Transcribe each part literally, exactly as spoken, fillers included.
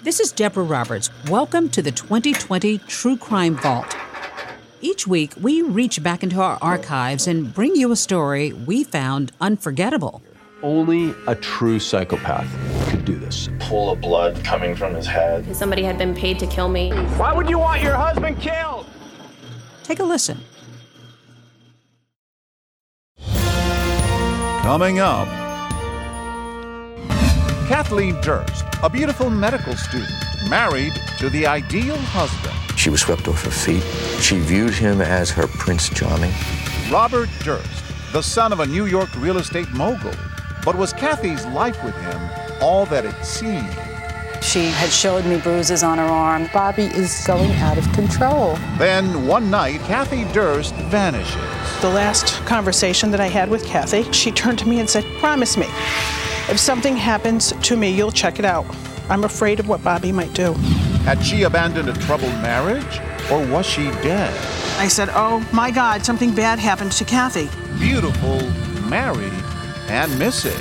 This is Deborah Roberts. Welcome to the twenty twenty True Crime Vault. Each week, we reach back into our archives and bring you a story we found unforgettable. Only a true psychopath could do this. Pool of blood coming from his head. Somebody had been paid to kill me. Why would you want your husband killed? Take a listen. Coming up, Kathleen Durst, a beautiful medical student, married to the ideal husband. She was swept off her feet. She viewed him as her Prince Charming. Robert Durst, the son of a New York real estate mogul. But was Kathy's life with him all that it seemed? She had showed me bruises on her arm. Bobby is going out of control. Then one night, Kathy Durst vanishes. The last conversation that I had with Kathy, she turned to me and said, "Promise me, if something happens to me, you'll check it out. I'm afraid of what Bobby might do." Had she abandoned a troubled marriage, or was she dead? I said, "Oh my God, something bad happened to Kathy." Beautiful, married, and missing.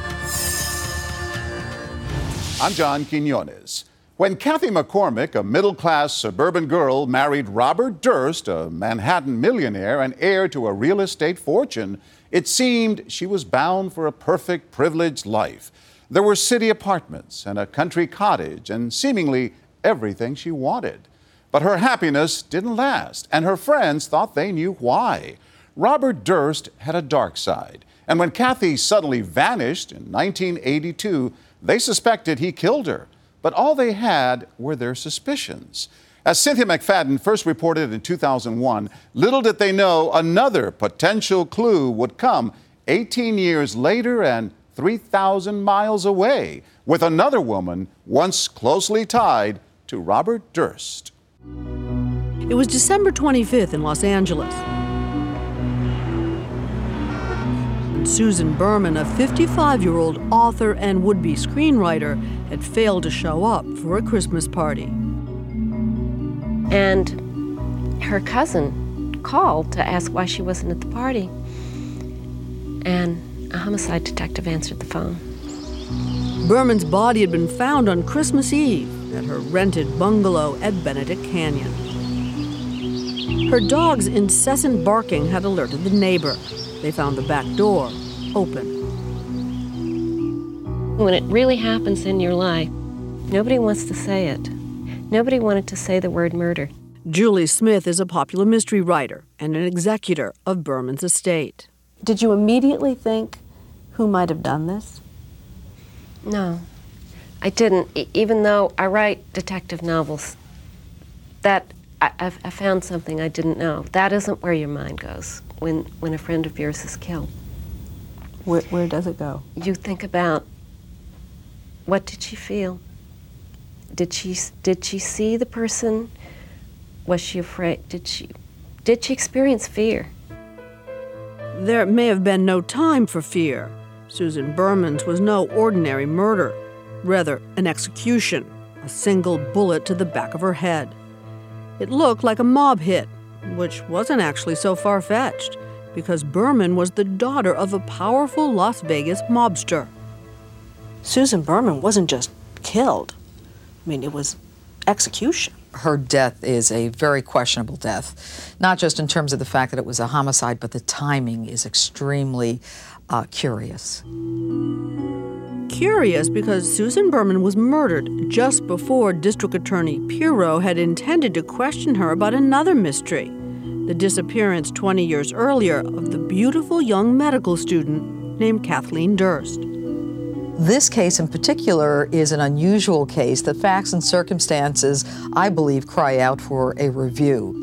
I'm John Quinones. When Kathy McCormick, a middle-class suburban girl, married Robert Durst, a Manhattan millionaire and heir to a real estate fortune, it seemed she was bound for a perfect, privileged life. There were city apartments and a country cottage and seemingly everything she wanted. But her happiness didn't last, and her friends thought they knew why. Robert Durst had a dark side, and when Kathy suddenly vanished in nineteen eighty-two, they suspected he killed her. But all they had were their suspicions. As Cynthia McFadden first reported in two thousand one, little did they know another potential clue would come eighteen years later and three thousand miles away, with another woman once closely tied to Robert Durst. It was December twenty-fifth in Los Angeles. Susan Berman, a fifty-five-year-old author and would-be screenwriter, had failed to show up for a Christmas party. And her cousin called to ask why she wasn't at the party. And a homicide detective answered the phone. Berman's body had been found on Christmas Eve at her rented bungalow at Benedict Canyon. Her dog's incessant barking had alerted the neighbor. They found the back door open. When it really happens in your life, nobody wants to say it. Nobody wanted to say the word murder. Julie Smith is a popular mystery writer and an executor of Berman's estate. Did you immediately think who might have done this? No, I didn't. E- even though I write detective novels, that I, I, I found something I didn't know. That isn't where your mind goes when, when a friend of yours is killed. Where, where does it go? You think about, what did she feel? Did she did she see the person? Was she afraid? Did she did she experience fear? There may have been no time for fear. Susan Berman's was no ordinary murder, rather an execution, a single bullet to the back of her head. It looked like a mob hit, which wasn't actually so far-fetched, because Berman was the daughter of a powerful Las Vegas mobster. Susan Berman wasn't just killed. I mean, it was execution. Her death is a very questionable death, not just in terms of the fact that it was a homicide, but the timing is extremely uh, curious. Curious because Susan Berman was murdered just before District Attorney Pirro had intended to question her about another mystery, the disappearance twenty years earlier of the beautiful young medical student named Kathleen Durst. This case in particular is an unusual case. The facts and circumstances, I believe, cry out for a review.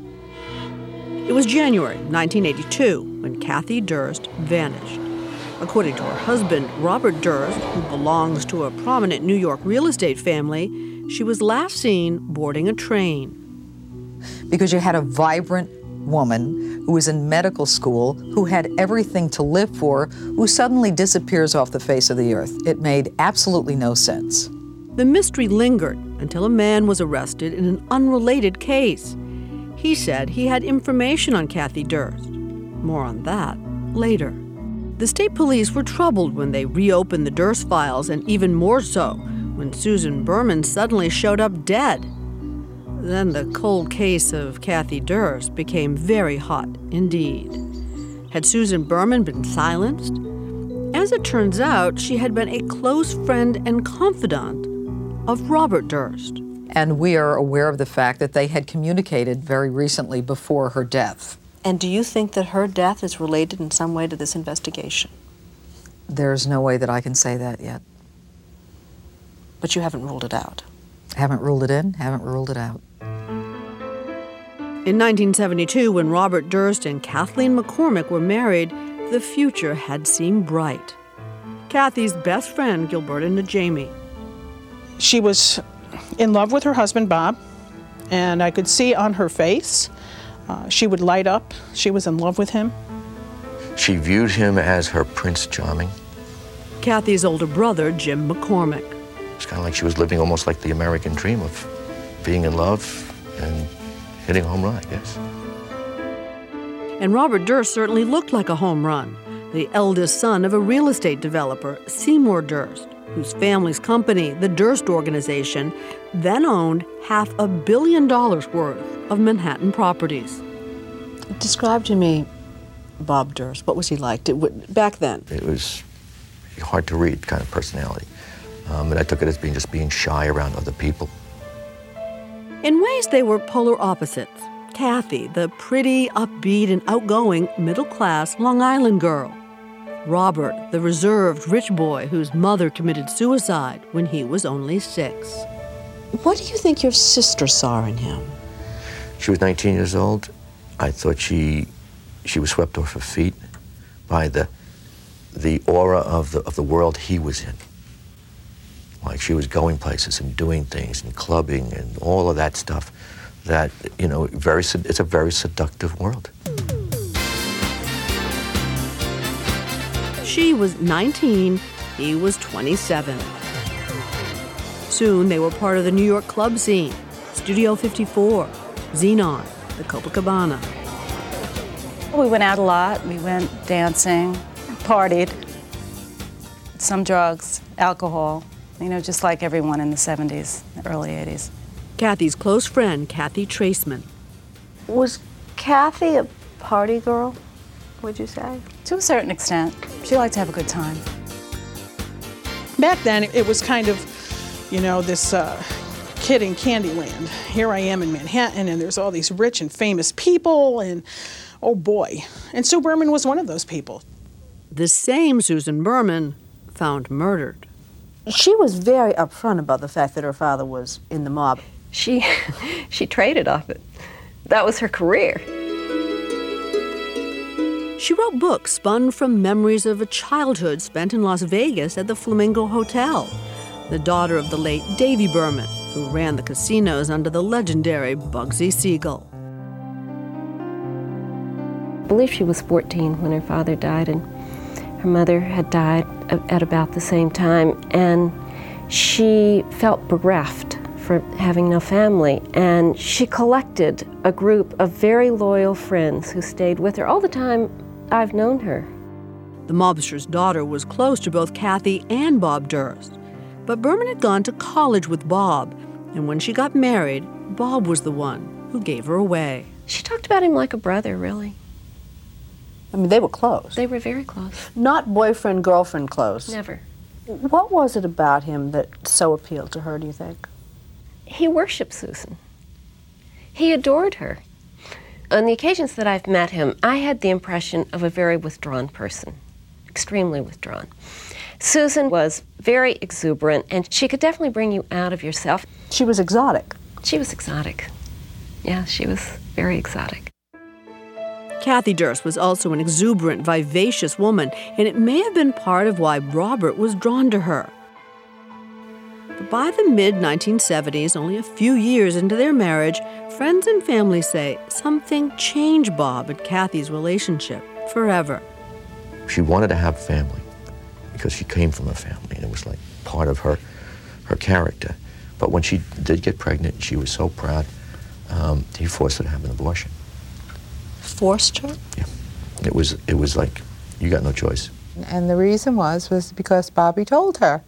It was January nineteen eighty-two when Kathy Durst vanished. According to her husband, Robert Durst, who belongs to a prominent New York real estate family, she was last seen boarding a train. Because you had a vibrant woman who was in medical school, who had everything to live for, who suddenly disappears off the face of the earth. It made absolutely no sense. The mystery lingered until a man was arrested in an unrelated case. He said he had information on Kathy Durst. More on that later. The state police were troubled when they reopened the Durst files, and even more so when Susan Berman suddenly showed up dead. Then the cold case of Kathy Durst became very hot indeed. Had Susan Berman been silenced? As it turns out, she had been a close friend and confidant of Robert Durst. And we are aware of the fact that they had communicated very recently before her death. And do you think that her death is related in some way to this investigation? There's no way that I can say that yet. But you haven't ruled it out? Haven't ruled it in, haven't ruled it out. In nineteen seventy-two, when Robert Durst and Kathleen McCormick were married, the future had seemed bright. Kathy's best friend, Gilberta Najamy. She was in love with her husband, Bob, and I could see on her face, uh, she would light up. She was in love with him. She viewed him as her Prince Charming. Kathy's older brother, Jim McCormick. It's kind of like she was living almost like the American dream of being in love and hitting a home run, I guess. And Robert Durst certainly looked like a home run, the eldest son of a real estate developer, Seymour Durst, whose family's company, the Durst Organization, then owned half a billion dollars worth of Manhattan properties. Describe to me Bob Durst. What was he like Did, back then? It was hard to read kind of personality. Um, and I took it as being just being shy around other people. In ways, they were polar opposites. Kathy, the pretty, upbeat, and outgoing middle-class Long Island girl. Robert, the reserved rich boy whose mother committed suicide when he was only six. What do you think your sister saw in him? She was nineteen years old. I thought she she was swept off her feet by the the aura of the of the world he was in. Like she was going places and doing things and clubbing and all of that stuff. That, you know, very it's a very seductive world. She was nineteen, he was twenty-seven. Soon they were part of the New York club scene, Studio fifty-four, Xenon, the Copacabana. We went out a lot. We went dancing, partied, some drugs, alcohol, you know, just like everyone in the seventies, early eighties. Kathy's close friend, Kathy Traceman. Was Kathy a party girl, would you say? To a certain extent. She liked to have a good time. Back then, it was kind of, you know, this uh, kid in Candyland. Here I am in Manhattan, and there's all these rich and famous people, and oh boy. And Sue Berman was one of those people. The same Susan Berman found murdered. She was very upfront about the fact that her father was in the mob. She, she traded off it. That was her career. She wrote books spun from memories of a childhood spent in Las Vegas at the Flamingo Hotel, the daughter of the late Davy Berman, who ran the casinos under the legendary Bugsy Siegel. I believe she was fourteen when her father died, and her mother had died at about the same time, and she felt bereft for having no family, and she collected a group of very loyal friends who stayed with her all the time I've known her. The mobster's daughter was close to both Kathy and Bob Durst, but Berman had gone to college with Bob, and when she got married, Bob was the one who gave her away. She talked about him like a brother, really. I mean, they were close. They were very close. Not boyfriend-girlfriend close. Never. What was it about him that so appealed to her, do you think? He worshipped Susan. He adored her. On the occasions that I've met him, I had the impression of a very withdrawn person, extremely withdrawn. Susan was very exuberant, and she could definitely bring you out of yourself. She was exotic. She was exotic. Yeah, she was very exotic. Kathy Durst was also an exuberant, vivacious woman, and it may have been part of why Robert was drawn to her. But by the mid nineteen seventies, only a few years into their marriage, friends and family say something changed Bob and Kathy's relationship forever. She wanted to have family because she came from a family, and it was like part of her, her character. But when she did get pregnant, she was so proud, um, he forced her to have an abortion. Forced her? Yeah. It was, it was like, you got no choice. And the reason was, was because Bobby told her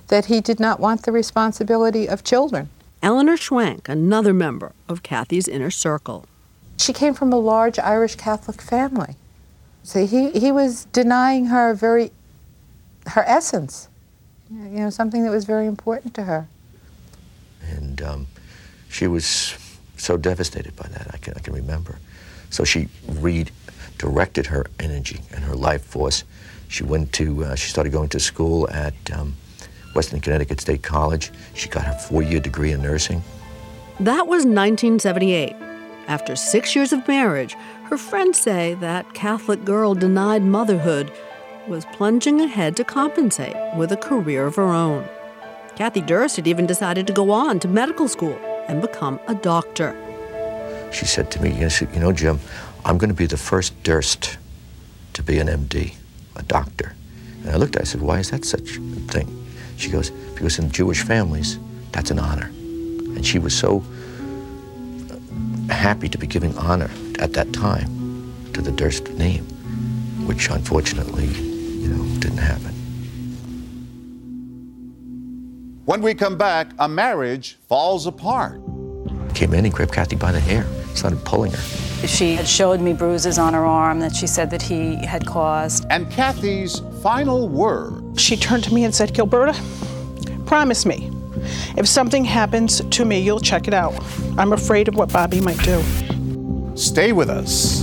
that he did not want the responsibility of children. Eleanor Schwank, another member of Kathy's inner circle. She came from a large Irish Catholic family. So he, he was denying her very, her essence, you know, something that was very important to her. And um, she was so devastated by that, I can, I can remember. So she redirected her energy and her life force. She went to, uh, she started going to school at um, Western Connecticut State College. She got her four-year degree in nursing. That was nineteen seventy-eight. After six years of marriage, her friends say that Catholic girl denied motherhood was plunging ahead to compensate with a career of her own. Kathy Durst had even decided to go on to medical school and become a doctor. She said to me, you know, Jim, I'm going to be the first Durst to be an M D, a doctor. And I looked at her, I said, why is that such a thing? She goes, because in Jewish families, that's an honor. And she was so happy to be giving honor at that time to the Durst name, which unfortunately, you know, didn't happen. When we come back, a marriage falls apart. Came in and grabbed Kathy by the hair, started pulling her. She had showed me bruises on her arm that she said that he had caused. And Kathy's final word. She turned to me and said, Gilberta, promise me, if something happens to me, you'll check it out. I'm afraid of what Bobby might do. Stay with us.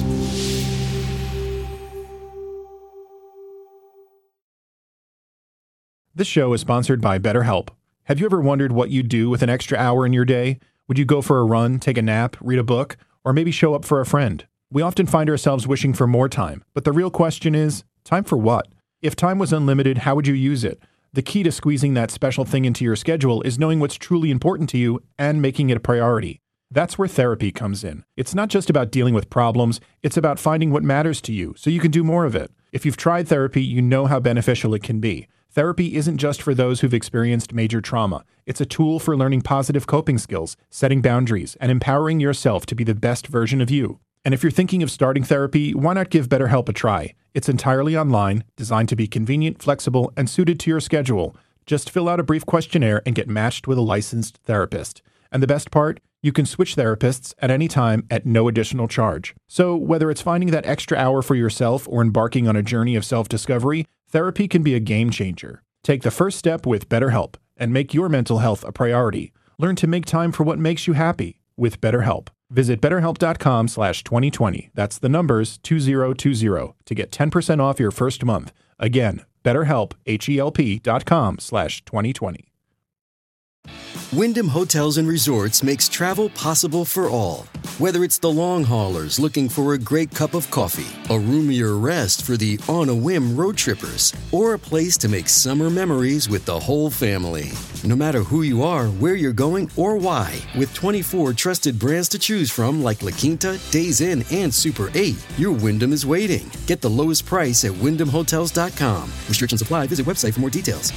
This show is sponsored by BetterHelp. Have you ever wondered what you'd do with an extra hour in your day? Would you go for a run, take a nap, read a book, or maybe show up for a friend? We often find ourselves wishing for more time, but the real question is, time for what? If time was unlimited, how would you use it? The key to squeezing that special thing into your schedule is knowing what's truly important to you and making it a priority. That's where therapy comes in. It's not just about dealing with problems, it's about finding what matters to you so you can do more of it. If you've tried therapy, you know how beneficial it can be. Therapy isn't just for those who've experienced major trauma. It's a tool for learning positive coping skills, setting boundaries, and empowering yourself to be the best version of you. And if you're thinking of starting therapy, why not give BetterHelp a try? It's entirely online, designed to be convenient, flexible, and suited to your schedule. Just fill out a brief questionnaire and get matched with a licensed therapist. And the best part? You can switch therapists at any time at no additional charge. So whether it's finding that extra hour for yourself or embarking on a journey of self-discovery, therapy can be a game changer. Take the first step with BetterHelp and make your mental health a priority. Learn to make time for what makes you happy with BetterHelp. Visit betterhelp.com slash 2020. That's the numbers two zero two zero to get ten percent off your first month. Again, BetterHelp, H-E-L-P dot com slash 2020. Wyndham Hotels and Resorts makes travel possible for all. Whether it's the long haulers looking for a great cup of coffee, a roomier rest for the on-a-whim road trippers, or a place to make summer memories with the whole family. No matter who you are, where you're going, or why, with twenty-four trusted brands to choose from like La Quinta, Days Inn, and Super eight, your Wyndham is waiting. Get the lowest price at wyndham hotels dot com. Restrictions apply. Visit website for more details.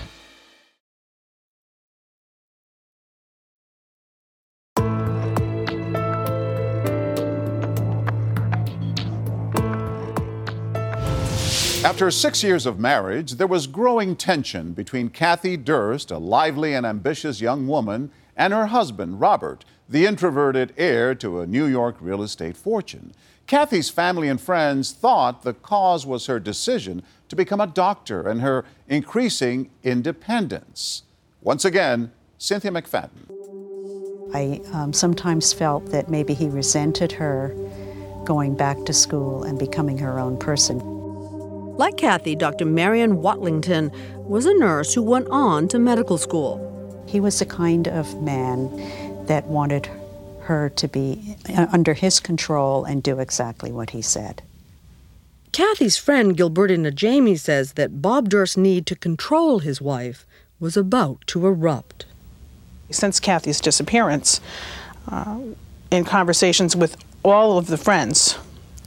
After six years of marriage, there was growing tension between Kathy Durst, a lively and ambitious young woman, and her husband, Robert, the introverted heir to a New York real estate fortune. Kathy's family and friends thought the cause was her decision to become a doctor and her increasing independence. Once again, Cynthia McFadden. I um, sometimes felt that maybe he resented her going back to school and becoming her own person. Like Kathy, Doctor Marion Watlington was a nurse who went on to medical school. He was the kind of man that wanted her to be under his control and do exactly what he said. Kathy's friend Gilberta Najami says that Bob Durst's need to control his wife was about to erupt. Since Kathy's disappearance, uh, in conversations with all of the friends,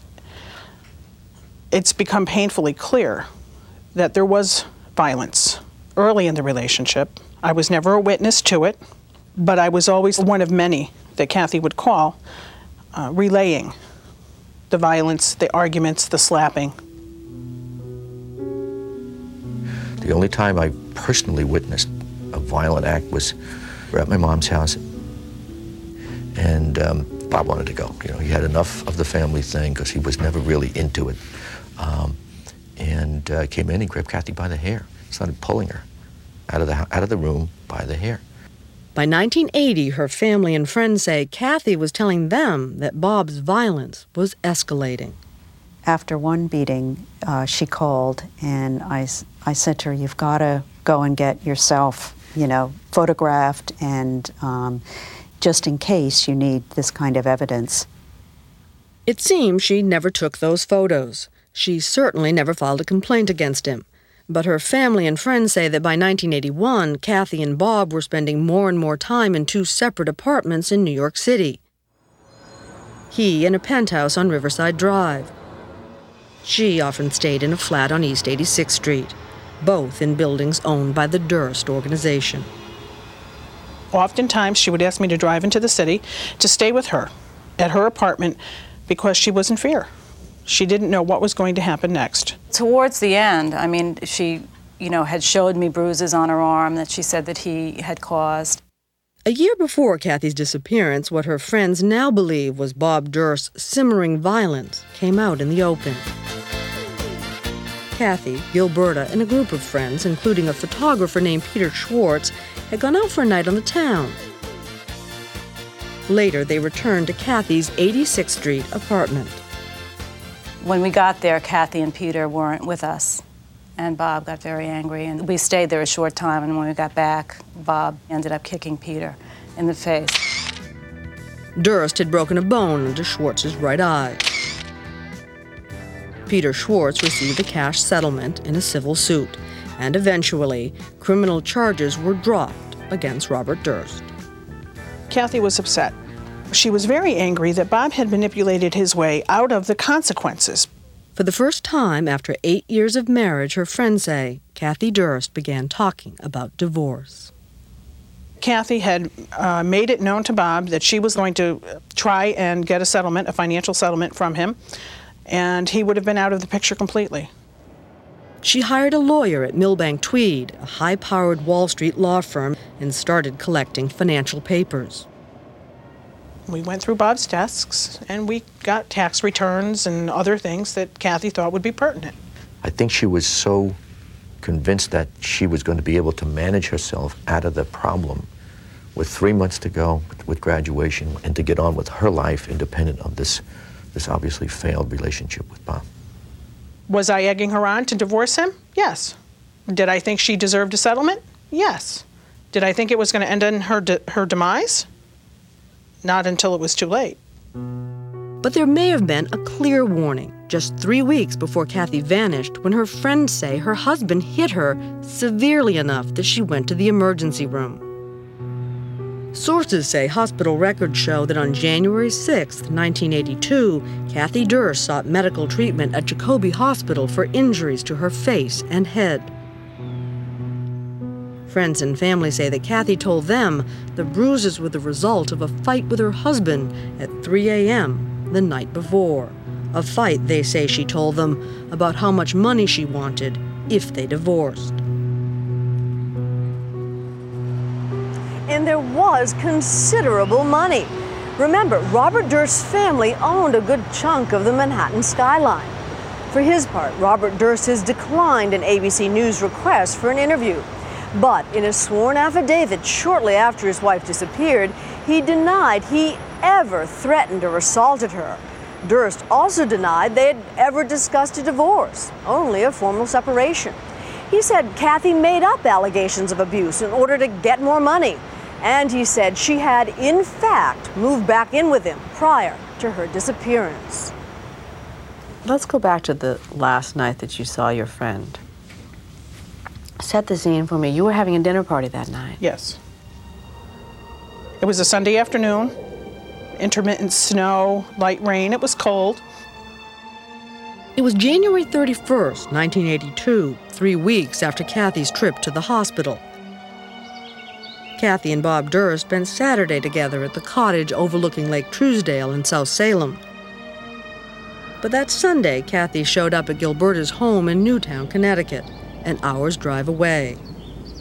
it's become painfully clear that there was violence early in the relationship. I was never a witness to it, but I was always one of many that Kathy would call, uh, relaying the violence, the arguments, the slapping. The only time I personally witnessed a violent act was we're at my mom's house, and um, Bob wanted to go. You know, he had enough of the family thing because he was never really into it. Um, and uh, came in and grabbed Kathy by the hair, started pulling her out of the out of the room by the hair. By nineteen eighty, her family and friends say Kathy was telling them that Bob's violence was escalating. After one beating, uh, she called, and I, I said to her, "You've got to go and get yourself, you know, photographed, and um, just in case you need this kind of evidence." It seems she never took those photos. She certainly never filed a complaint against him. But her family and friends say that by nineteen eighty-one, Kathy and Bob were spending more and more time in two separate apartments in New York City. He in a penthouse on Riverside Drive. She often stayed in a flat on East eighty-sixth Street, both in buildings owned by the Durst organization. Oftentimes, she would ask me to drive into the city to stay with her at her apartment because she was in fear. She didn't know what was going to happen next. Towards the end, I mean, she, you know, had showed me bruises on her arm that she said that he had caused. A year before Kathy's disappearance, what her friends now believe was Bob Durst's simmering violence came out in the open. Kathy, Gilberta, and a group of friends, including a photographer named Peter Schwartz, had gone out for a night on the town. Later, they returned to Kathy's eighty-sixth Street apartment. When we got there, Kathy and Peter weren't with us, and Bob got very angry, and we stayed there a short time, and when we got back, Bob ended up kicking Peter in the face. Durst had broken a bone into Schwartz's right eye. Peter Schwartz received a cash settlement in a civil suit, and eventually, criminal charges were dropped against Robert Durst. Kathy was upset. She was very angry that Bob had manipulated his way out of the consequences. For the first time after eight years of marriage, her friends say, Kathy Durst began talking about divorce. Kathy had uh, made it known to Bob that she was going to try and get a settlement, a financial settlement from him, and he would have been out of the picture completely. She hired a lawyer at Milbank Tweed, a high-powered Wall Street law firm, and started collecting financial papers. We went through Bob's desks, and we got tax returns and other things that Kathy thought would be pertinent. I think she was so convinced that she was going to be able to manage herself out of the problem with three months to go with graduation and to get on with her life independent of this, this obviously failed relationship with Bob. Was I egging her on to divorce him? Yes. Did I think she deserved a settlement? Yes. Did I think it was going to end in her, de- her demise? Not until it was too late. But there may have been a clear warning just three weeks before Kathy vanished when her friends say her husband hit her severely enough that she went to the emergency room. Sources say hospital records show that on January sixth, nineteen eighty-two, Kathy Durst sought medical treatment at Jacobi Hospital for injuries to her face and head. Friends and family say that Kathy told them the bruises were the result of a fight with her husband at three a.m. the night before. A fight, they say she told them, about how much money she wanted if they divorced. And there was considerable money. Remember, Robert Durst's family owned a good chunk of the Manhattan skyline. For his part, Robert Durst has declined an A B C News request for an interview. But in a sworn affidavit shortly after his wife disappeared, he denied he ever threatened or assaulted her. Durst also denied they had ever discussed a divorce, only a formal separation. He said Kathy made up allegations of abuse in order to get more money. And he said she had, in fact, moved back in with him prior to her disappearance. Let's go back to the last night that you saw your friend. Set the scene for me. You were having a dinner party that night. Yes. It was a Sunday afternoon, intermittent snow, light rain. It was cold. It was January thirty-first, nineteen eighty-two, three weeks after Kathy's trip to the hospital. Kathy and Bob Durst spent Saturday together at the cottage overlooking Lake Truesdale in South Salem. But that Sunday, Kathy showed up at Gilberta's home in Newtown, Connecticut, an hour's drive away.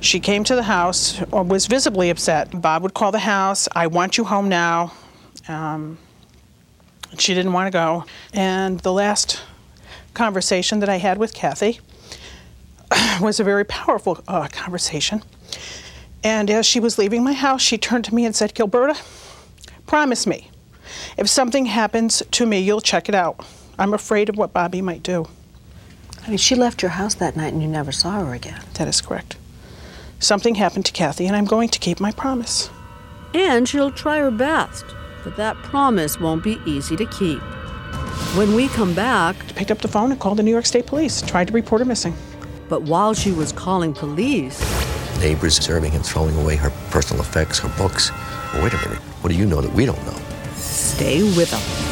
She came to the house, or was visibly upset. Bob would call the house, I want you home now. Um, she didn't want to go. And the last conversation that I had with Kathy was a very powerful uh, conversation. And as she was leaving my house, she turned to me and said, Gilberta, promise me, if something happens to me, you'll check it out. I'm afraid of what Bobby might do. I mean, she left your house that night and you never saw her again. That is correct. Something happened to Kathy, and I'm going to keep my promise. And she'll try her best, but that promise won't be easy to keep. When we come back... I picked up the phone and called the New York State Police, tried to report her missing. But while she was calling police... Neighbors observing and throwing away her personal effects, her books. Well, wait a minute, what do you know that we don't know? Stay with us.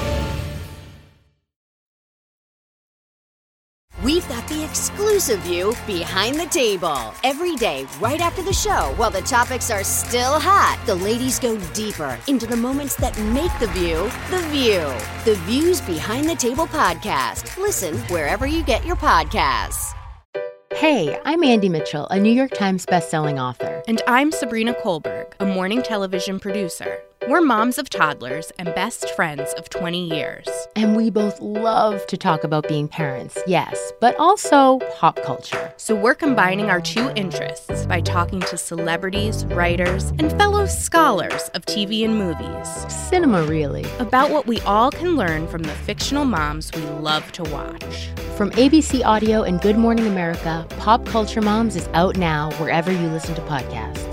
We've got the exclusive view behind the table. Every day, right after the show, while the topics are still hot, the ladies go deeper into the moments that make the view the view. The Views Behind the Table podcast. Listen wherever you get your podcasts. Hey, I'm Andy Mitchell, a New York Times bestselling author. And I'm Sabrina Kohlberg, a morning television producer. We're moms of toddlers and best friends of twenty years. And we both love to talk about being parents, yes, but also pop culture. So we're combining our two interests by talking to celebrities, writers, and fellow scholars of T V and movies. Cinema, really. About what we all can learn from the fictional moms we love to watch. From A B C Audio and Good Morning America, Pop Culture Moms is out now wherever you listen to podcasts.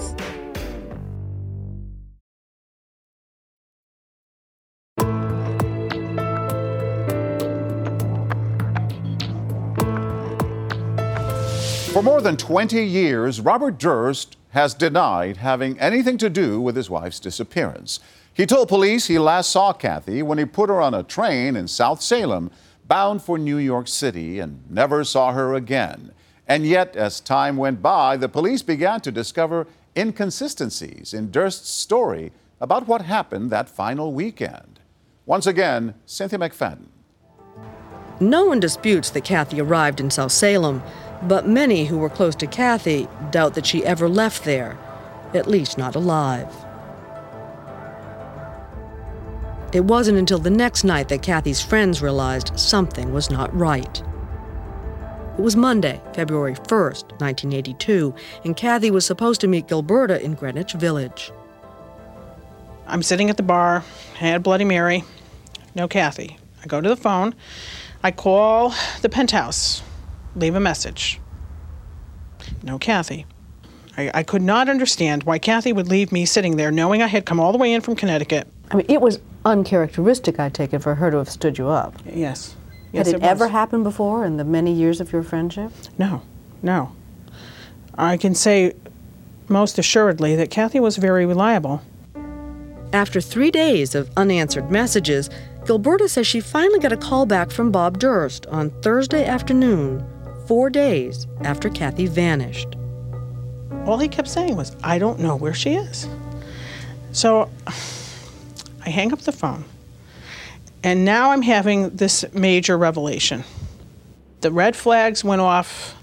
For more than twenty years, Robert Durst has denied having anything to do with his wife's disappearance. He told police he last saw Kathy when he put her on a train in South Salem, bound for New York City, and never saw her again. And yet, as time went by, the police began to discover inconsistencies in Durst's story about what happened that final weekend. Once again, Cynthia McFadden. No one disputes that Kathy arrived in South Salem, but many who were close to Kathy doubt that she ever left there, at least not alive. It wasn't until the next night that Kathy's friends realized something was not right. It was Monday, February first, nineteen eighty-two, and Kathy was supposed to meet Gilberta in Greenwich Village. I'm sitting at the bar, I had Bloody Mary, no Kathy. I go to the phone, I call the penthouse, leave a message. No Kathy. I, I could not understand why Kathy would leave me sitting there knowing I had come all the way in from Connecticut. I mean, it was uncharacteristic, I take it, for her to have stood you up. Yes. Yes, Had it, it ever was. happened before in the many years of your friendship? No, no. I can say most assuredly that Kathy was very reliable. After three days of unanswered messages, Gilberta says she finally got a call back from Bob Durst on Thursday afternoon, four days after Kathy vanished. All he kept saying was, I don't know where she is. So I hang up the phone, and now I'm having this major revelation. The red flags went off,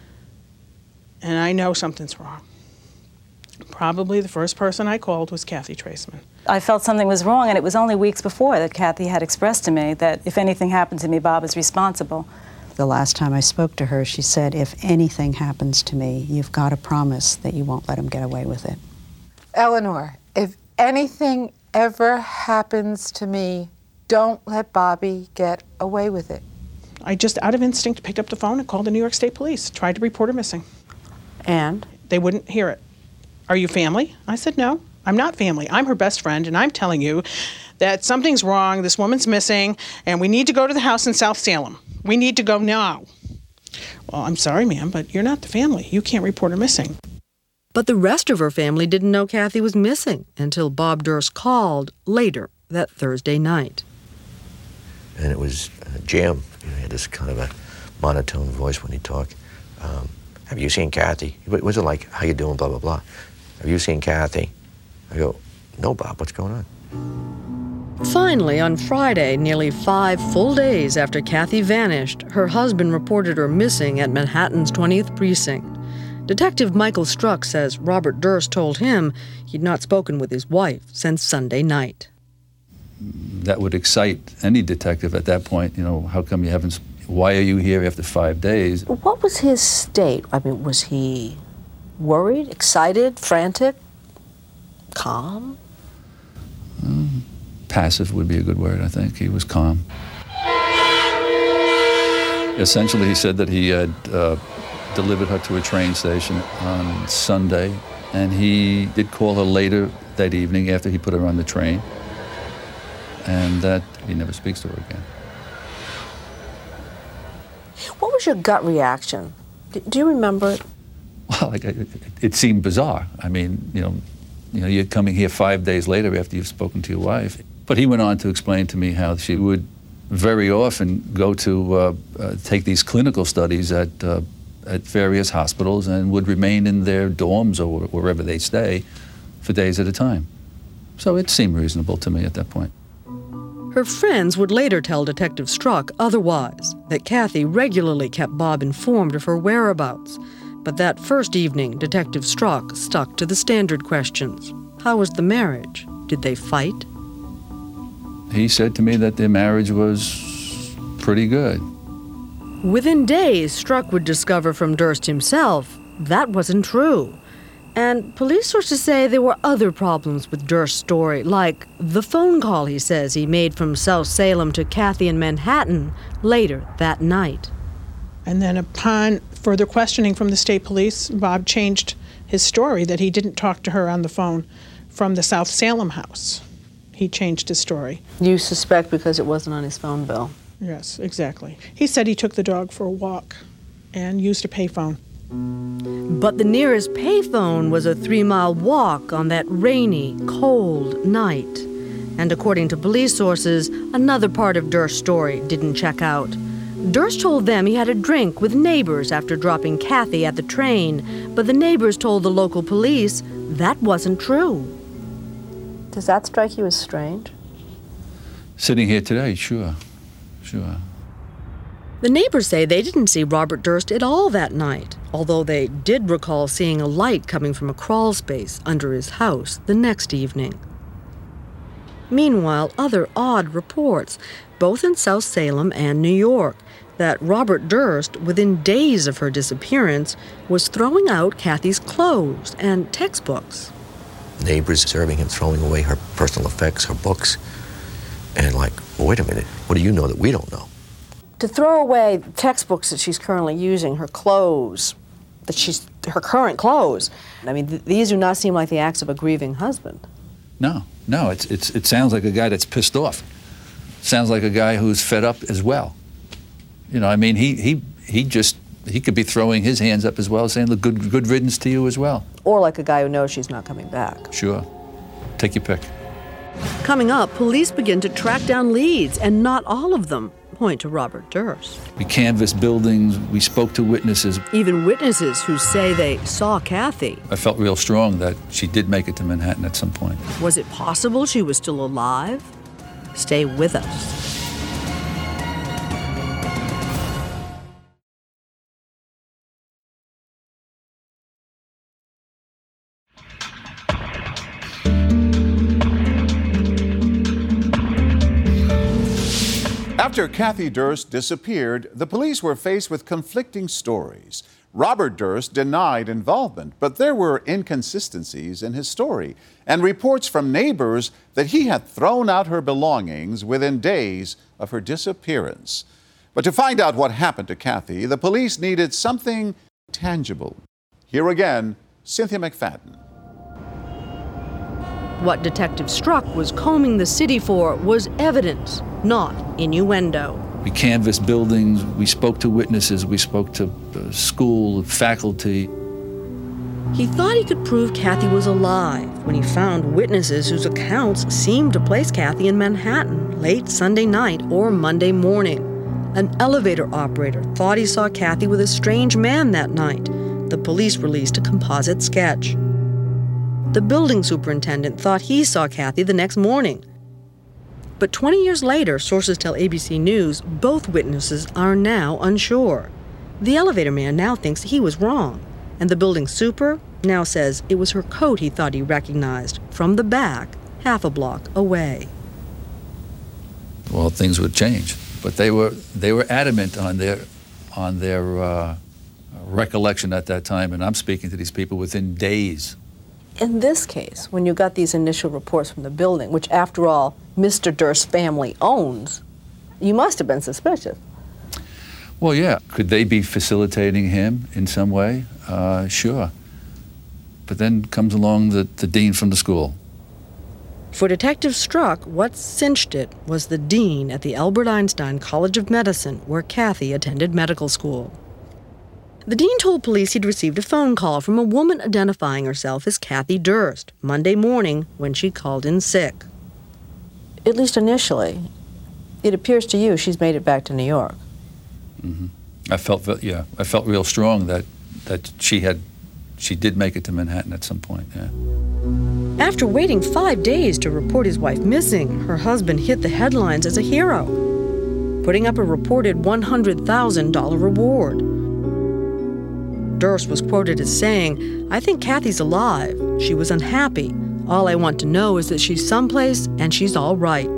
and I know something's wrong. Probably the first person I called was Kathy Traceman. I felt something was wrong, and it was only weeks before that Kathy had expressed to me that if anything happened to me, Bob is responsible. The last time I spoke to her, she said, if anything happens to me, you've got to promise that you won't let him get away with it. Eleanor, if anything ever happens to me, don't let Bobby get away with it. I just, out of instinct, picked up the phone and called the New York State Police, tried to report her missing. And? They wouldn't hear it. Are you family? I said, no, I'm not family. I'm her best friend, and I'm telling you that something's wrong, this woman's missing, and we need to go to the house in South Salem. We need to go now. Well, I'm sorry, ma'am, but you're not the family. You can't report her missing. But the rest of her family didn't know Kathy was missing until Bob Durst called later that Thursday night. And it was a jam. You know, he had this kind of a monotone voice when he talked. Um, have you seen Kathy? What was it like? How you doing? Blah, blah, blah. Have you seen Kathy? I go, no, Bob, what's going on? Finally, on Friday, nearly five full days after Kathy vanished, her husband reported her missing at Manhattan's twentieth precinct. Detective Michael Struck says Robert Durst told him he'd not spoken with his wife since Sunday night. That would excite any detective at that point. You know, how come you haven't, why are you here after five days? What was his state? I mean, was he worried, excited, frantic, calm? Um, passive would be a good word, I think. He was calm. Essentially, he said that he had uh, delivered her to a train station on Sunday, and he did call her later that evening after he put her on the train, and that he never speaks to her again. What was your gut reaction? Do you remember it? Well, like, it, it seemed bizarre. I mean, you know, you know, you're coming here five days later after you've spoken to your wife. But he went on to explain to me how she would very often go to uh, uh, take these clinical studies at uh, at various hospitals and would remain in their dorms or wherever they stay for days at a time. So it seemed reasonable to me at that point. Her friends would later tell Detective Struck otherwise, that Kathy regularly kept Bob informed of her whereabouts. But that first evening, Detective Struck stuck to the standard questions. How was the marriage? Did they fight? He said to me that their marriage was pretty good. Within days, Struck would discover from Durst himself that wasn't true. And police sources say there were other problems with Durst's story, like the phone call he says he made from South Salem to Kathy in Manhattan later that night. And then upon further questioning from the state police, Bob changed his story that he didn't talk to her on the phone from the South Salem house. He changed his story. You suspect because it wasn't on his phone bill? Yes, exactly. He said he took the dog for a walk and used a payphone. But the nearest payphone was a three-mile walk on that rainy, cold night. And according to police sources, another part of Durst's story didn't check out. Durst told them he had a drink with neighbors after dropping Kathy at the train, but the neighbors told the local police that wasn't true. Does that strike you as strange? Sitting here today, sure, sure. The neighbors say they didn't see Robert Durst at all that night, although they did recall seeing a light coming from a crawl space under his house the next evening. Meanwhile, other odd reports, both in South Salem and New York, that Robert Durst, within days of her disappearance, was throwing out Kathy's clothes and textbooks. Neighbors observing him throwing away her personal effects, her books, and like, well, wait a minute, what do you know that we don't know? To throw away textbooks that she's currently using, her clothes, that she's her current clothes. I mean, th- these do not seem like the acts of a grieving husband. No, no, it's, it's, it sounds like a guy that's pissed off. Sounds like a guy who's fed up as well. You know, I mean, he he he just, he could be throwing his hands up as well, saying, look, good, good riddance to you as well. Or like a guy who knows she's not coming back. Sure. Take your pick. Coming up, police begin to track down leads, and not all of them point to Robert Durst. We canvassed buildings, we spoke to witnesses. Even witnesses who say they saw Kathy. I felt real strong that she did make it to Manhattan at some point. Was it possible she was still alive? Stay with us. After Kathy Durst disappeared, the police were faced with conflicting stories. Robert Durst denied involvement, but there were inconsistencies in his story and reports from neighbors that he had thrown out her belongings within days of her disappearance. But to find out what happened to Kathy, the police needed something tangible. Here again, Cynthia McFadden. What Detective Struck was combing the city for was evidence, not innuendo. We canvassed buildings, we spoke to witnesses, we spoke to uh, school, faculty. He thought he could prove Kathy was alive when he found witnesses whose accounts seemed to place Kathy in Manhattan late Sunday night or Monday morning. An elevator operator thought he saw Kathy with a strange man that night. The police released a composite sketch. The building superintendent thought he saw Kathy the next morning. But twenty years later, sources tell A B C News, both witnesses are now unsure. The elevator man now thinks he was wrong. And the building super now says it was her coat he thought he recognized from the back, half a block away. Well, things would change, but they were they were adamant on their on their uh, recollection at that time, and I'm speaking to these people within days. In this case, when you got these initial reports from the building, which after all, Mister Durst's family owns, you must have been suspicious. Well, yeah. Could they be facilitating him in some way? Uh, sure. But then comes along the, the dean from the school. For Detective Strzok, what cinched it was the dean at the Albert Einstein College of Medicine, where Kathy attended medical school. The dean told police he'd received a phone call from a woman identifying herself as Kathy Durst Monday morning when she called in sick. At least initially, it appears to you she's made it back to New York. Mm-hmm. I felt, yeah, I felt real strong that that she had, she did make it to Manhattan at some point. Yeah. After waiting five days to report his wife missing, her husband hit the headlines as a hero, putting up a reported one hundred thousand dollars reward. Durst was quoted as saying, "I think Kathy's alive. She was unhappy. All I want to know is that she's someplace and she's all right."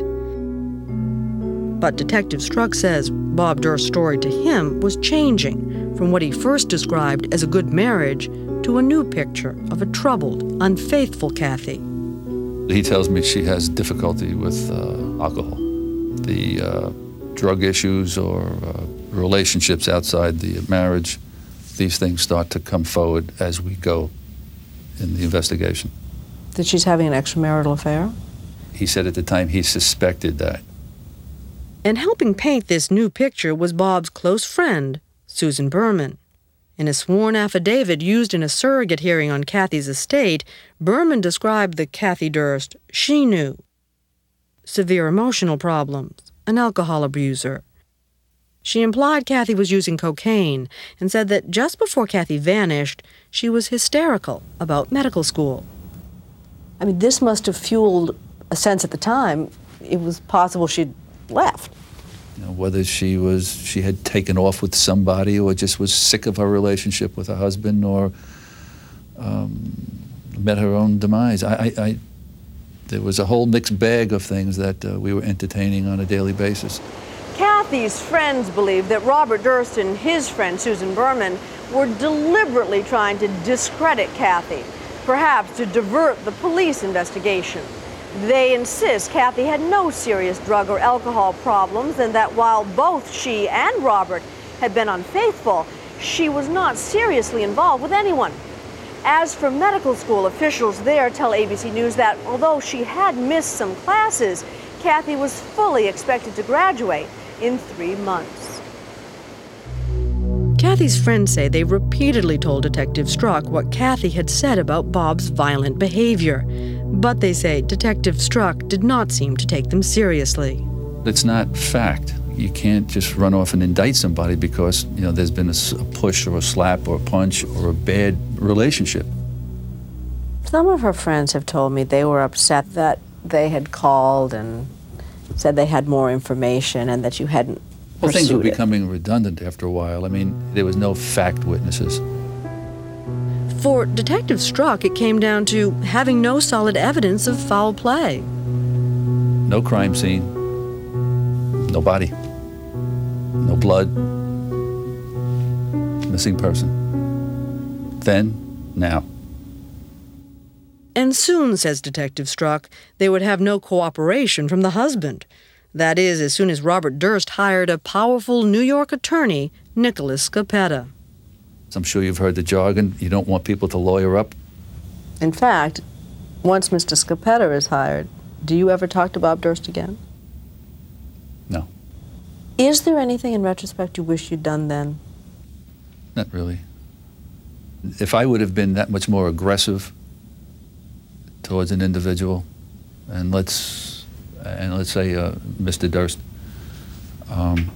But Detective Strzok says Bob Durst's story to him was changing from what he first described as a good marriage to a new picture of a troubled, unfaithful Kathy. He tells me she has difficulty with uh, alcohol. The uh, drug issues or uh, relationships outside the marriage, these things start to come forward as we go in the investigation. That she's having an extramarital affair? He said at the time he suspected that. And helping paint this new picture was Bob's close friend, Susan Berman. In a sworn affidavit used in a surrogate hearing on Kathy's estate, Berman described the Kathy Durst she knew. Severe emotional problems, an alcohol abuser. She implied Kathy was using cocaine and said that just before Kathy vanished, she was hysterical about medical school. I mean, this must have fueled a sense at the time it was possible she'd left. You know, whether she was she had taken off with somebody or just was sick of her relationship with her husband or um, met her own demise. I, I, I, there was a whole mixed bag of things that uh, we were entertaining on a daily basis. Kathy's friends believe that Robert Durst and his friend Susan Berman were deliberately trying to discredit Kathy, perhaps to divert the police investigation. They insist Kathy had no serious drug or alcohol problems and that while both she and Robert had been unfaithful, she was not seriously involved with anyone. As for medical school, officials there tell A B C News that although she had missed some classes, Kathy was fully expected to graduate in three months. Kathy's friends say they repeatedly told Detective Strzok what Kathy had said about Bob's violent behavior. But they say Detective Strzok did not seem to take them seriously. It's not fact. You can't just run off and indict somebody because, you know, there's been a, a push or a slap or a punch or a bad relationship. Some of her friends have told me they were upset that they had called and said they had more information and that you hadn't Well, things were pursued it. becoming redundant after a while. I mean, there was no fact witnesses. For Detective Strzok, it came down to having no solid evidence of foul play. No crime scene, no body, no blood, missing person. Then, now. And soon, says Detective Strzok, they would have no cooperation from the husband. That is, as soon as Robert Durst hired a powerful New York attorney, Nicholas Scoppetta. I'm sure you've heard the jargon. You don't want people to lawyer up. In fact, once Mister Scoppetta is hired, do you ever talk to Bob Durst again? No. Is there anything in retrospect you wish you'd done then? Not really. If I would have been that much more aggressive towards an individual, and let's and let's say uh, Mister Durst, um,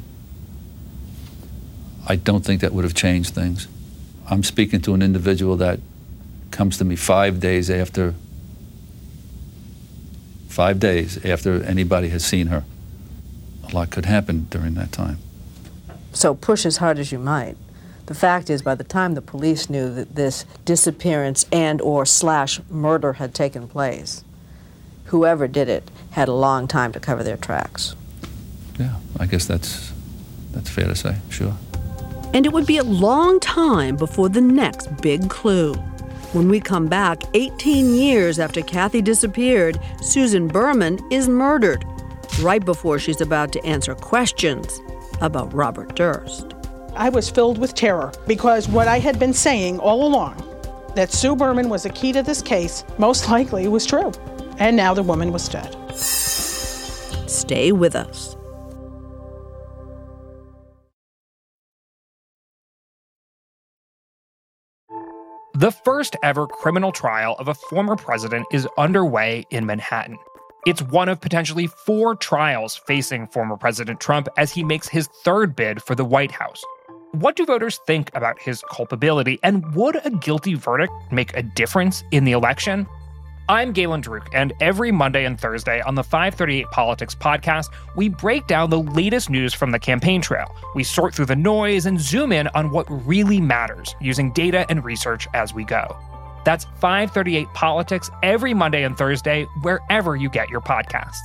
I don't think that would have changed things. I'm speaking to an individual that comes to me five days after, five days after anybody has seen her. A lot could happen during that time. So push as hard as you might. The fact is, by the time the police knew that this disappearance and or slash murder had taken place, whoever did it had a long time to cover their tracks. Yeah, I guess that's that's fair to say, sure. And it would be a long time before the next big clue. When we come back, eighteen years after Kathy disappeared, Susan Berman is murdered, right before she's about to answer questions about Robert Durst. I was filled with terror because what I had been saying all along, that Sue Berman was the key to this case, most likely was true. And now the woman was dead. Stay with us. The first ever criminal trial of a former president is underway in Manhattan. It's one of potentially four trials facing former President Trump as he makes his third bid for the White House. What do voters think about his culpability, and would a guilty verdict make a difference in the election? I'm Galen Druk, and every Monday and Thursday on the five thirty-eight Politics podcast, we break down the latest news from the campaign trail. We sort through the noise and zoom in on what really matters, using data and research as we go. That's five thirty-eight Politics every Monday and Thursday, wherever you get your podcasts.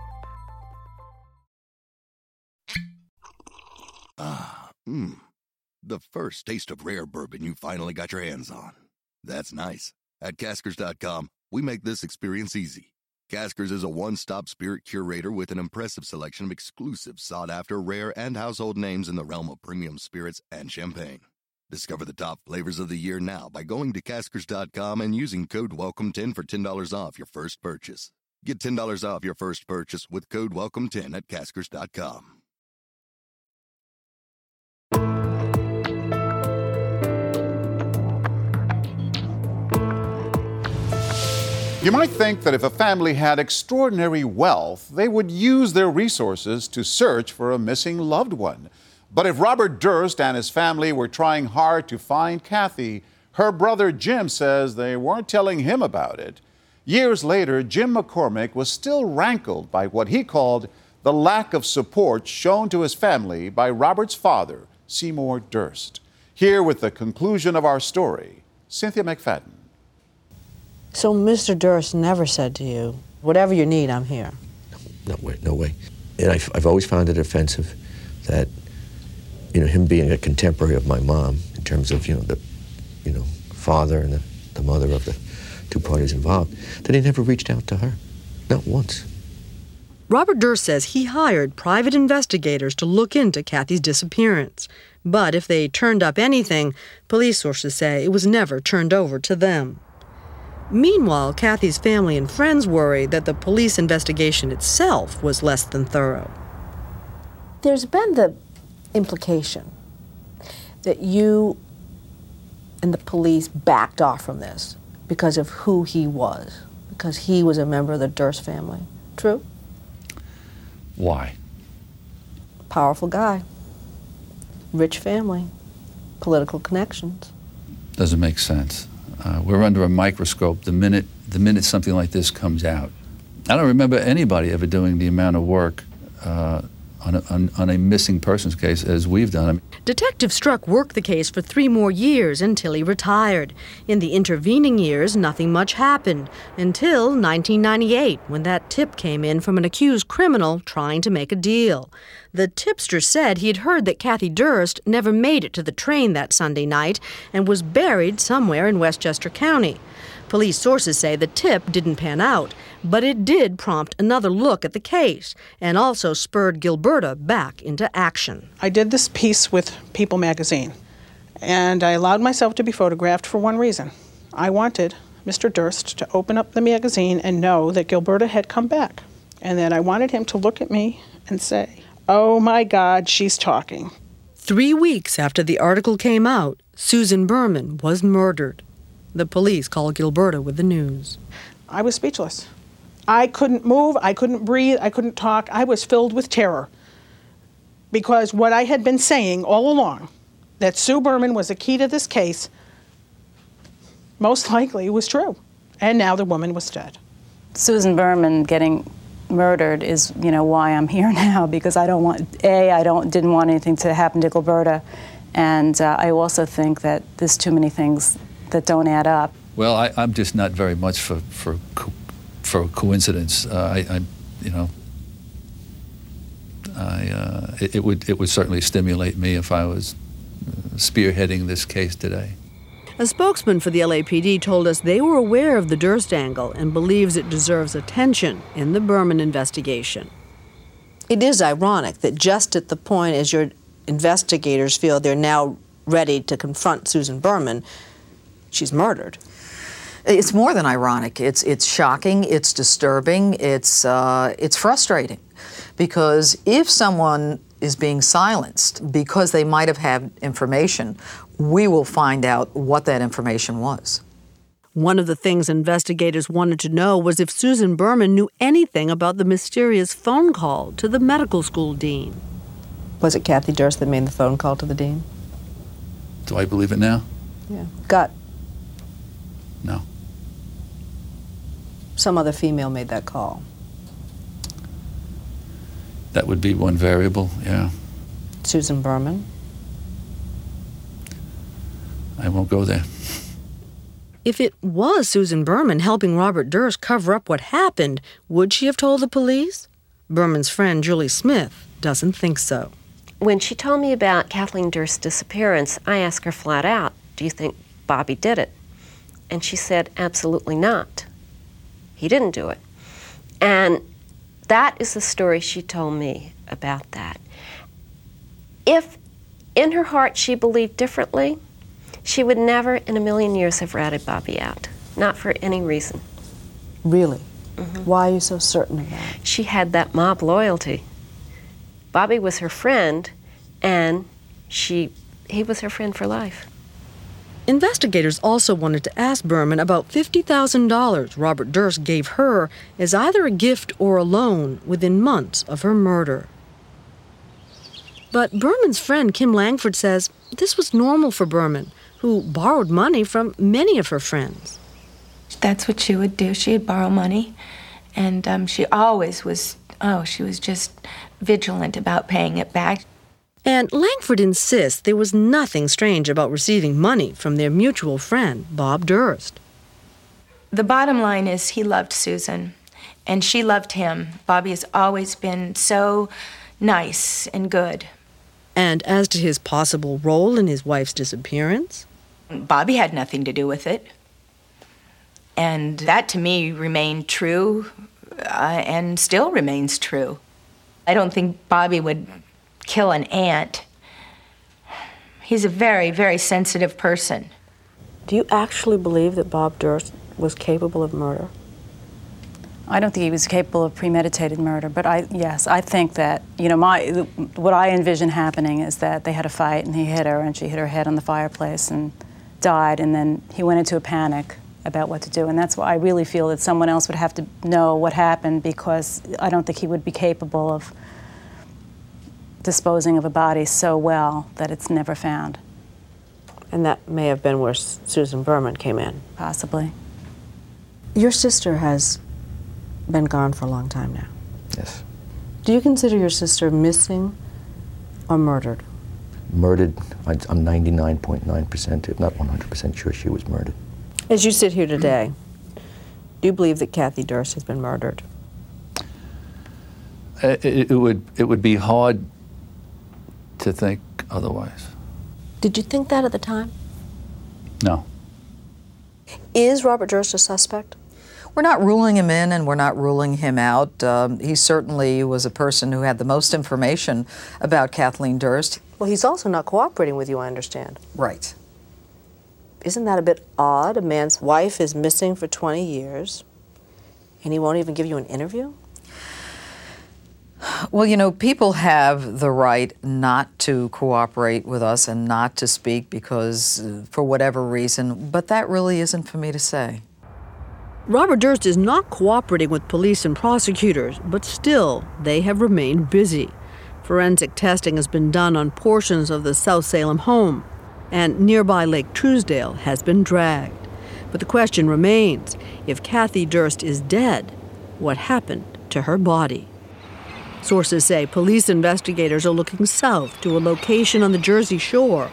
Ah, mmm. The first taste of rare bourbon you finally got your hands on. That's nice. At Caskers dot com, we make this experience easy. Caskers is a one-stop spirit curator with an impressive selection of exclusive, sought-after, rare, and household names in the realm of premium spirits and champagne. Discover the top flavors of the year now by going to Caskers dot com and using code welcome ten for ten dollars off your first purchase. Get ten dollars off your first purchase with code welcome ten at Caskers dot com. You might think that if a family had extraordinary wealth, they would use their resources to search for a missing loved one. But if Robert Durst and his family were trying hard to find Kathy, her brother Jim says they weren't telling him about it. Years later, Jim McCormick was still rankled by what he called the lack of support shown to his family by Robert's father, Seymour Durst. Here with the conclusion of our story, Cynthia McFadden. So Mister Durst never said to you, whatever you need, I'm here. No way, no way. And I've, I've always found it offensive that, you know, him being a contemporary of my mom in terms of, you know, the, you know, father and the, the mother of the two parties involved, that he never reached out to her, not once. Robert Durst says he hired private investigators to look into Kathy's disappearance. But if they turned up anything, police sources say it was never turned over to them. Meanwhile, Kathy's family and friends worry that the police investigation itself was less than thorough. There's been the implication that you and the police backed off from this because of who he was, because he was a member of the Durst family. True? Why? Powerful guy. Rich family. Political connections. Doesn't make sense. Uh, we're under a microscope the minute the minute something like this comes out. I don't remember anybody ever doing the amount of work uh, on, a, on, on a missing persons case as we've done. I mean, Detective Struck worked the case for three more years until he retired. In the intervening years, nothing much happened until nineteen ninety-eight, when that tip came in from an accused criminal trying to make a deal. The tipster said he'd heard that Kathy Durst never made it to the train that Sunday night and was buried somewhere in Westchester County. Police sources say the tip didn't pan out, but it did prompt another look at the case and also spurred Gilberta back into action. I did this piece with People magazine, and I allowed myself to be photographed for one reason. I wanted Mister Durst to open up the magazine and know that Gilberta had come back, and that I wanted him to look at me and say, "Oh my God, she's talking." Three weeks after the article came out, Susan Berman was murdered. The police called Gilberta with the news. I was speechless. I couldn't move, I couldn't breathe, I couldn't talk. I was filled with terror. Because what I had been saying all along, that Sue Berman was the key to this case, most likely was true. And now the woman was dead. Susan Berman getting murdered is, you know, why I'm here now, because I don't want, A, I don't, didn't want anything to happen to Gilberta, And uh, I also think that there's too many things that don't add up. Well, I, I'm just not very much for for co- for coincidence. Uh, I, I, you know, I uh, it, it would it would certainly stimulate me if I was spearheading this case today. A spokesman for the L A P D told us they were aware of the Durst angle and believes it deserves attention in the Berman investigation. It is ironic that just at the point as your investigators feel they're now ready to confront Susan Berman, she's murdered. It's more than ironic. It's it's shocking. It's disturbing. It's uh, it's frustrating, because if someone is being silenced because they might have had information, we will find out what that information was. One of the things investigators wanted to know was if Susan Berman knew anything about the mysterious phone call to the medical school dean. Was it Kathy Durst that made the phone call to the dean? Do I believe it now? Yeah. Gut. No. Some other female made that call. That would be one variable, yeah. Susan Berman? I won't go there. If it was Susan Berman helping Robert Durst cover up what happened, would she have told the police? Berman's friend Julie Smith doesn't think so. When she told me about Kathleen Durst's disappearance, I asked her flat out, do you think Bobby did it? And she said, absolutely not. He didn't do it. And that is the story she told me about that. If in her heart she believed differently, she would never in a million years have ratted Bobby out. Not for any reason. Really? Mm-hmm. Why are you so certain of that? She had that mob loyalty. Bobby was her friend, and she, he was her friend for life. Investigators also wanted to ask Berman about fifty thousand dollars Robert Durst gave her as either a gift or a loan within months of her murder. But Berman's friend Kim Langford says this was normal for Berman, who borrowed money from many of her friends. That's what she would do. She'd borrow money, and um, she always was, oh, she was just vigilant about paying it back. And Langford insists there was nothing strange about receiving money from their mutual friend, Bob Durst. The bottom line is he loved Susan, and she loved him. Bobby has always been so nice and good. And as to his possible role in his wife's disappearance? Bobby had nothing to do with it. And that, to me, remained true uh, and still remains true. I don't think Bobby would kill an aunt. He's a very, very sensitive person. Do you actually believe that Bob Durst was capable of murder? I don't think he was capable of premeditated murder, but I, yes, I think that, you know, my, what I envision happening is that they had a fight and he hit her and she hit her head on the fireplace and died, and then he went into a panic about what to do, and that's why I really feel that someone else would have to know what happened, because I don't think he would be capable of disposing of a body so well that it's never found. And that may have been where Susan Berman came in. Possibly. Your sister has been gone for a long time now. Yes. Do you consider your sister missing or murdered? Murdered, I'm ninety-nine point nine percent, if not one hundred percent sure she was murdered. As you sit here today, do you believe that Kathy Durst has been murdered? It, it, it would it would be hard to think otherwise. Did you think that at the time? No. Is Robert Durst a suspect? We're not ruling him in and we're not ruling him out. Um, he certainly was a person who had the most information about Kathleen Durst. Well, he's also not cooperating with you, I understand. Right. Isn't that a bit odd? A man's wife is missing for twenty years, and he won't even give you an interview? Well, you know, people have the right not to cooperate with us and not to speak because, uh, for whatever reason, but that really isn't for me to say. Robert Durst is not cooperating with police and prosecutors, but still, they have remained busy. Forensic testing has been done on portions of the South Salem home, and nearby Lake Truesdale has been dragged. But the question remains, if Kathy Durst is dead, what happened to her body? Sources say police investigators are looking south to a location on the Jersey Shore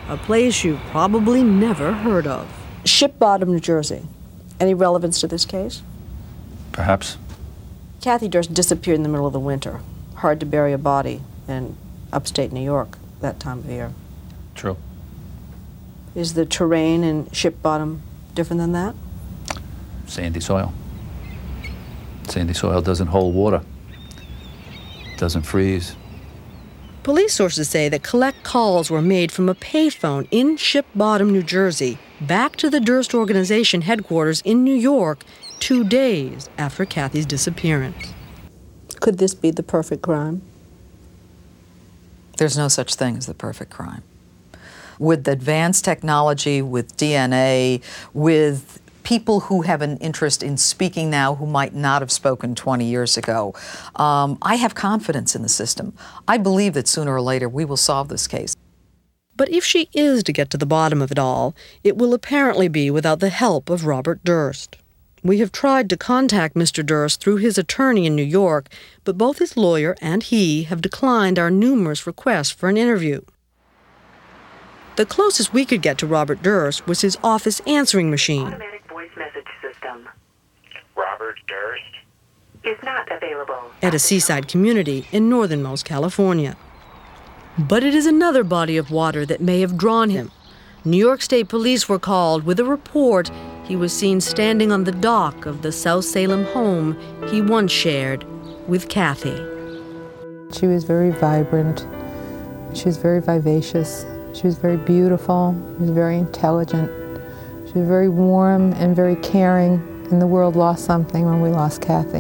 a place you've probably never heard of. Ship Bottom, New Jersey. Any relevance to this case? Perhaps. Kathy Durst disappeared in the middle of the winter. Hard to bury a body in upstate New York that time of year. True. Is the terrain in Ship Bottom different than that? Sandy soil. Sandy soil doesn't hold water. Doesn't freeze. Police sources say that collect calls were made from a payphone in Ship Bottom, New Jersey, back to the Durst Organization headquarters in New York two days after Kathy's disappearance. Could this be the perfect crime? There's no such thing as the perfect crime. With advanced technology, with D N A, with people who have an interest in speaking now who might not have spoken twenty years ago, um, I have confidence in the system. I believe that sooner or later we will solve this case. But if she is to get to the bottom of it all, it will apparently be without the help of Robert Durst. We have tried to contact Mister Durst through his attorney in New York, but both his lawyer and he have declined our numerous requests for an interview. The closest we could get to Robert Durst was his office answering machine. Automatic voice message system. Robert Durst is not available. At a seaside community in northernmost California. But it is another body of water that may have drawn him. New York State Police were called with a report he was seen standing on the dock of the South Salem home he once shared with Kathy. She was very vibrant. She was very vivacious. She was very beautiful. She was very intelligent. She was very warm and very caring. And the world lost something when we lost Kathy.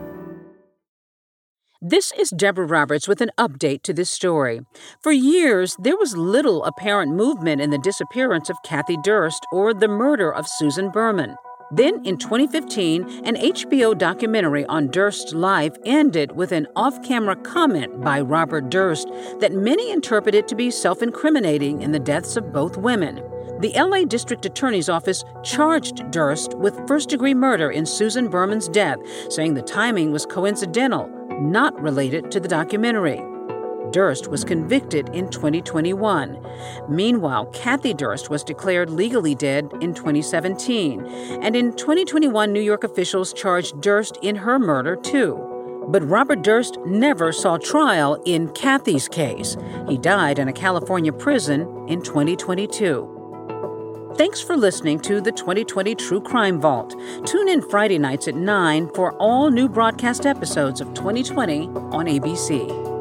This is Deborah Roberts with an update to this story. For years, there was little apparent movement in the disappearance of Kathy Durst or the murder of Susan Berman. Then, in twenty fifteen, an H B O documentary on Durst's life ended with an off-camera comment by Robert Durst that many interpreted to be self-incriminating in the deaths of both women. The L A District Attorney's Office charged Durst with first-degree murder in Susan Berman's death, saying the timing was coincidental, not related to the documentary. Durst was convicted in twenty twenty-one. Meanwhile, Kathy Durst was declared legally dead in twenty seventeen. And in twenty twenty-one, New York officials charged Durst in her murder, too. But Robert Durst never saw trial in Kathy's case. He died in a California prison in twenty twenty-two. Thanks for listening to the twenty twenty True Crime Vault. Tune in Friday nights at nine for all new broadcast episodes of twenty twenty on A B C.